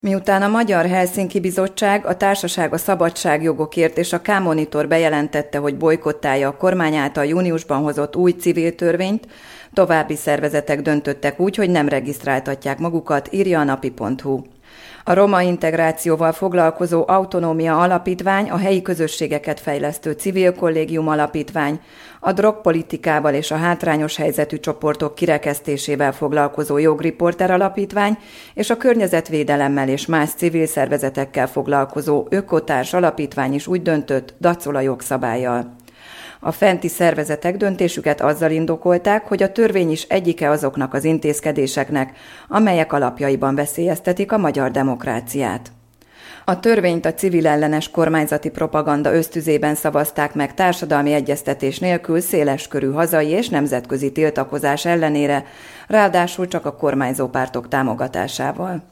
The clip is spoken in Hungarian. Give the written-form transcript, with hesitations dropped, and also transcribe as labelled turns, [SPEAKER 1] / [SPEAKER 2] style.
[SPEAKER 1] Miután a Magyar Helsinki Bizottság, a Társaság a Szabadságjogokért és a K-Monitor bejelentette, hogy bojkottálja a kormány által júniusban hozott új civil törvényt, további szervezetek döntöttek úgy, hogy nem regisztráltatják magukat, írja a napi.hu. A roma integrációval foglalkozó Autonómia Alapítvány, a helyi közösségeket fejlesztő Civil Kollégium Alapítvány, a drogpolitikával és a hátrányos helyzetű csoportok kirekesztésével foglalkozó Jogriporter Alapítvány és a környezetvédelemmel és más civil szervezetekkel foglalkozó Ökotárs Alapítvány is úgy döntött, dacol a jogszabállyal. A fenti szervezetek döntésüket azzal indokolták, hogy a törvény is egyike azoknak az intézkedéseknek, amelyek alapjaiban veszélyeztetik a magyar demokráciát. A törvényt a civil ellenes kormányzati propaganda ösztüzében szavazták meg társadalmi egyeztetés nélkül széleskörű hazai és nemzetközi tiltakozás ellenére, ráadásul csak a kormányzó pártok támogatásával.